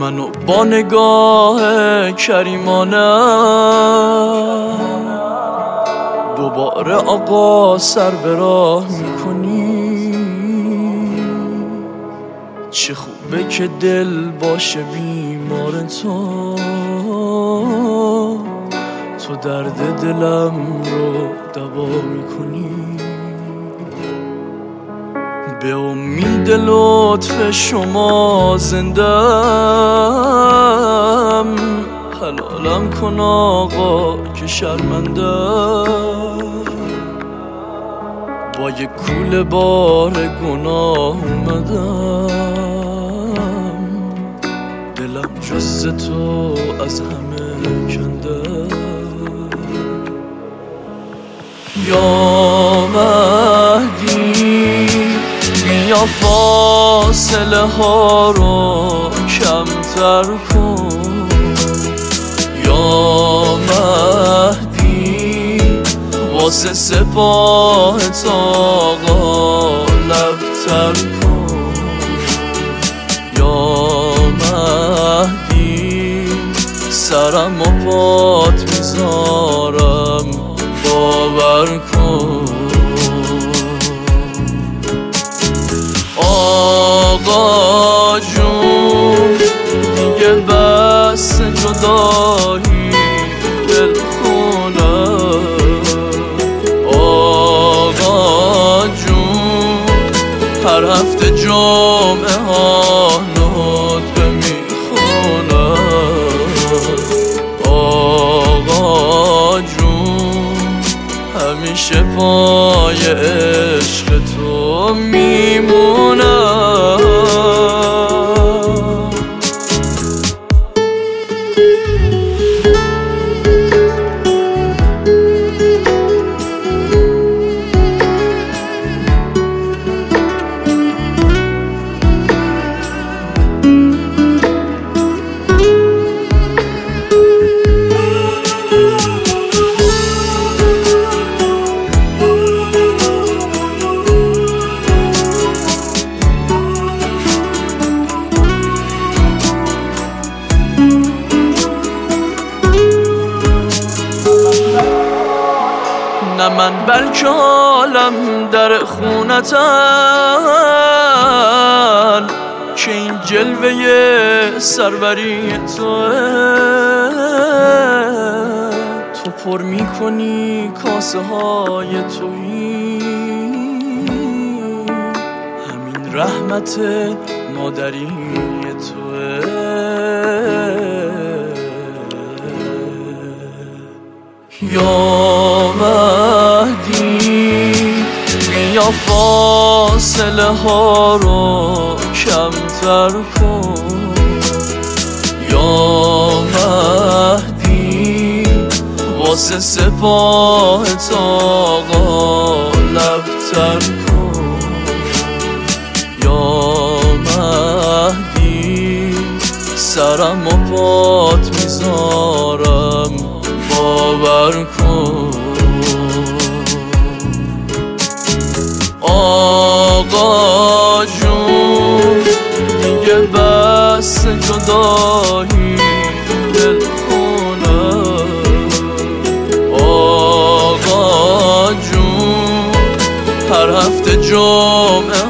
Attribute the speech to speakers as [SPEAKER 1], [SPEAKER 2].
[SPEAKER 1] منو با نگاه کریمانم دوباره آقا سر به راه میکنی. چه خوبه که دل باشه بیمار تو درد دلم رو دوا میکنی. به امید لطف شما زندم، حلالم کن آقا که شرمندم. با یک کوله بار گناه اومدم، دلم جز تو از همه کنده. یا مهدی بیا فاصله ها رو کمتر کن. یا مهدی واسه سپاهت آقا لبتر کن. یا مهدی سرم و پات میذارم باور کن. آقا جون دیگه بس جدایی دل خونم. آقا جون هر هفته جمعه ها ندبه میخونم. آقا جون همیشه پای عشق تو میمونم. نه من بلکه حالم در خونتن که این جلوه سروری تو پر میکنی کاسه های تویی. همین رحمت مادری توه. یا مهدی بیا فاصله ها رو کمتر کن. یا مهدی واسه سپاهت آقا لبتر کن. یا مهدی سرم و پات میذارم باور کن. آقا جون دیگه بس جدایی دل خونم. آقا جون هر هفته جمعه